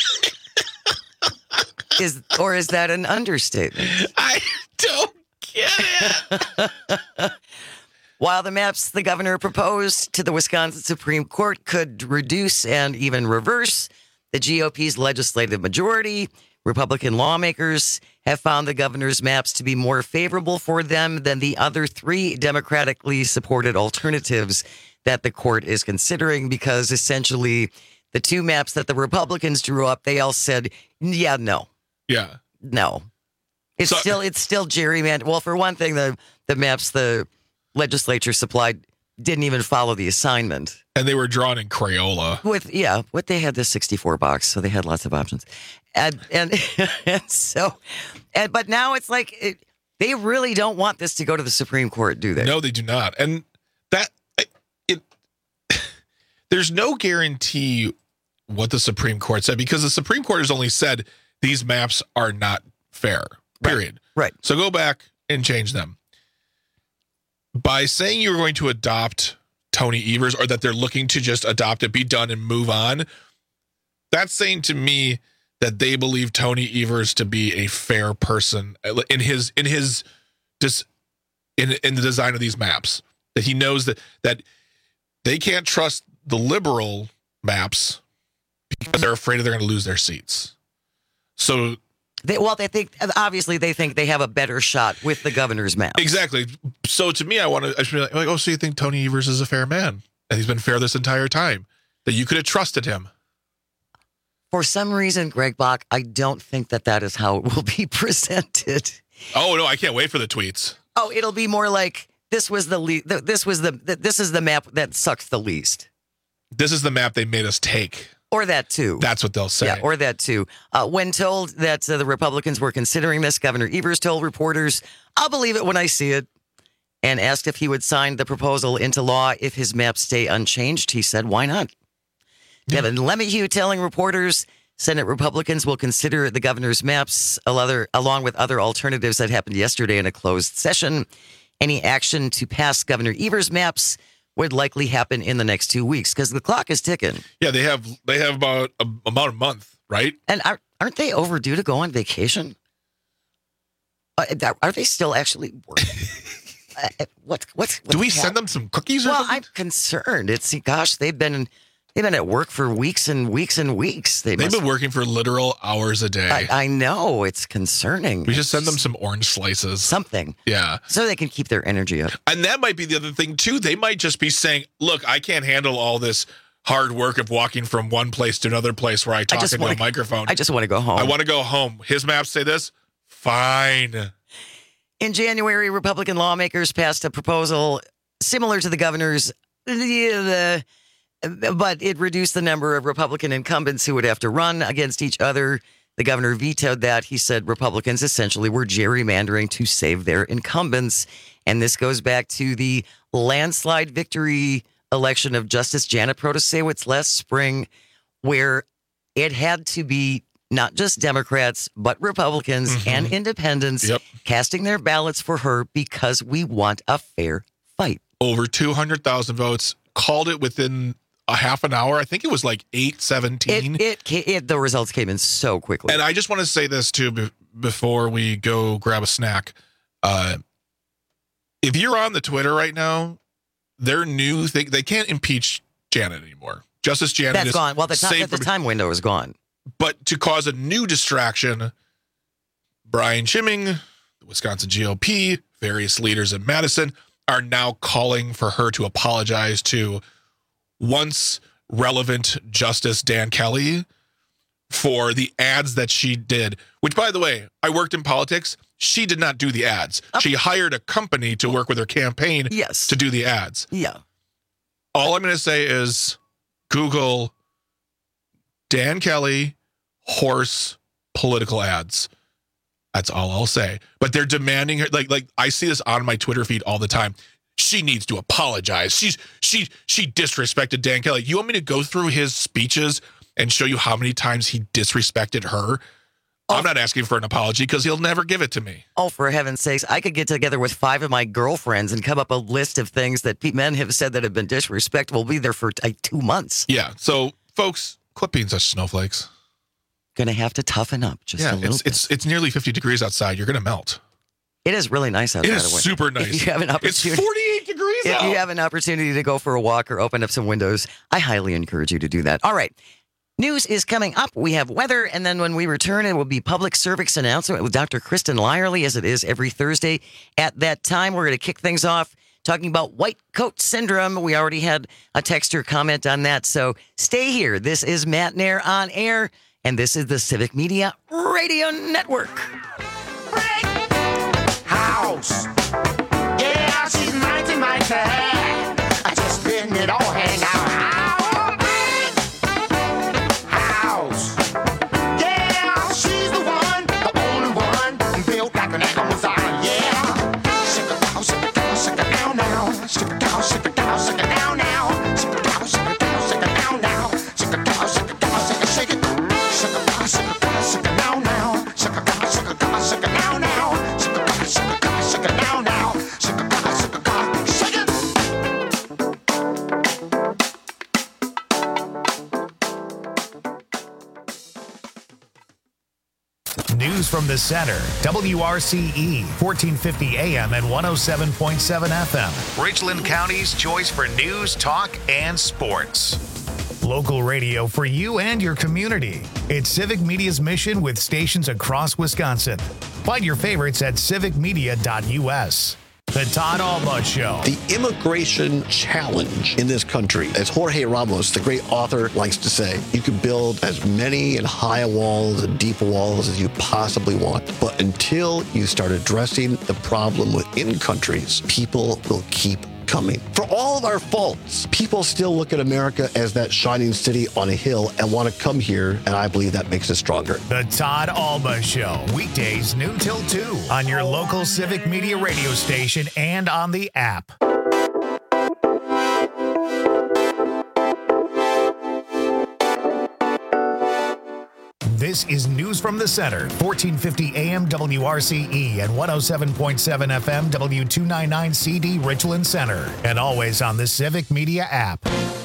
is or is that an understatement? I don't get it. While the maps the governor proposed to the Wisconsin Supreme Court could reduce and even reverse the G O P's legislative majority, Republican lawmakers have found the governor's maps to be more favorable for them than the other three democratically supported alternatives that the court is considering, because essentially the two maps that the Republicans drew up, they all said, yeah, no. Yeah. No. It's So- still it's still gerrymandered. Well, for one thing, the, the maps the legislature supplied didn't even follow the assignment. And they were drawn in Crayola. With yeah, what they had the sixty-four box, so they had lots of options, and and, and so, and but now it's like it, they really don't want this to go to the Supreme Court, do they? No, they do not. And that it there's no guarantee what the Supreme Court said, because the Supreme Court has only said these maps are not fair. Period. Right. So go back and change them. By saying you're going to adopt Tony Evers, or that they're looking to just adopt it, be done, and move on, that's saying to me that they believe Tony Evers to be a fair person in his in his just in in the design of these maps. That he knows that that they can't trust the liberal maps because they're afraid they're going to lose their seats. So They, well, they think obviously they think they have a better shot with the governor's map. exactly. So to me, I want to I should be like, like, oh, so you think Tony Evers is a fair man and he's been fair this entire time? That you could have trusted him. For some reason, Greg Bach, I don't think that that is how it will be presented. Oh no, I can't wait for the tweets. Oh, it'll be more like this was the le- th- this was the th- this is the map that sucks the least. this is the map they made us take. Or that, too. That's what they'll say. Yeah, or that, too. Uh, when told that uh, the Republicans were considering this, Governor Evers told reporters, I'll believe it when I see it, and asked if he would sign the proposal into law if his maps stay unchanged. He said, why not? Yeah. Kevin LeMahieu telling reporters Senate Republicans will consider the governor's maps along with other alternatives that happened yesterday in a closed session. Any action to pass Governor Evers' maps would likely happen in the next two weeks because the clock is ticking. Yeah, they have they have about a, about a month, right? And are, aren't they overdue to go on vacation? Uh, are they still actually working? uh, what, what's, what's Do we happening? send them some cookies or well, something? I'm concerned. It's gosh, they've been they've been at work for weeks and weeks and weeks. They They've must, been working for literal hours a day. I, I know it's concerning. We should send them some orange slices, something. Yeah, so they can keep their energy up. And that might be the other thing too. They might just be saying, "Look, I can't handle all this hard work of walking from one place to another place where I talk I just into wanna, a microphone. I just want to go home. I want to go home. His maps say this. Fine." In January, Republican lawmakers passed a proposal similar to the governor's, the, the, but it reduced the number of Republican incumbents who would have to run against each other. The governor vetoed that. He said Republicans essentially were gerrymandering to save their incumbents. And this goes back to the landslide victory election of Justice Janet Protasiewicz last spring, where it had to be not just Democrats, but Republicans mm-hmm. and independents yep. casting their ballots for her because we want a fair fight. Over two hundred thousand votes, called it within a half an hour. I think it was like eight seventeen. It, it, it, the results came in so quickly. And I just want to say this, too, be- before we go grab a snack. Uh, if you're on the Twitter right now, their new thing, they can't impeach Janet anymore. Justice Janet That's is gone. Well, the, time, the time window is gone. But to cause a new distraction, Brian Schimming, the Wisconsin G O P, various leaders in Madison are now calling for her to apologize to once relevant Justice Dan Kelly for the ads that she did, which, by the way, I worked in politics. She did not do the ads. Oh. She hired a company to work with her campaign yes. to do the ads. Yeah. All I'm going to say is Google Dan Kelly horse political ads. That's all I'll say. But they're demanding her, like, like I see this on my Twitter feed all the time. She needs to apologize. She's she she disrespected Dan Kelly. You want me to go through his speeches and show you how many times he disrespected her? Oh. I'm not asking for an apology because he'll never give it to me. Oh, for heaven's sakes. I could get together with five of my girlfriends and come up a list of things that men have said that have been disrespectful. We'll be there for like two months. Yeah. So, folks, quit being such snowflakes. Gonna have to toughen up just yeah, a little it's, bit. It's it's nearly fifty degrees outside. You're gonna melt. It is really nice outside. It is super nice. If you have an opportunity, it's forty-eight degrees If out. you have an opportunity to go for a walk or open up some windows, I highly encourage you to do that. All right. News is coming up. We have weather, and then when we return, it will be public service announcement with Doctor Kristen Lyerly, as it is every Thursday. At that time, we're going to kick things off talking about white coat syndrome. We already had a texter comment on that, so stay here. This is Matt Nair on air, and this is the Civic Media Radio Network. House. Yeah, she's mighty, mighty. I just letting it all hang out. House. Yeah, she's the one, the only one, built like an Amazon. Yeah. Shake it down, shake it down, shake it down now. Shake it down, shake it down, shake it down now. Shake it down, shake it down, shake it down now. Shake it down, shake it down, shake it, shake it. Shake it down, shake it down, shake it down now. Shake it down, shake it down, shake it down now. Shake it down, shake it down, shake it down now. Shake it down, shake it down, shake it. News from the center. W R C E, fourteen fifty A M and one oh seven point seven F M. Richland County's choice for news, talk, and sports. Local radio for you and your community. It's Civic Media's mission with stations across Wisconsin. Find your favorites at civic media dot U S. The Todd Alba Show. The immigration challenge in this country, as Jorge Ramos, the great author, likes to say, you can build as many and high walls and deep walls as you possibly want. But until you start addressing the problem within countries, people will keep coming. For all of our faults, people still look at America as that shining city on a hill and want to come here, and I believe that makes us stronger. The Todd Alba Show, weekdays noon till two on your local Civic Media radio station and on the app. This is News from the Center, fourteen fifty A M W R C E and one oh seven point seven F M W two ninety-nine C D Richland Center, and always on the Civic Media app.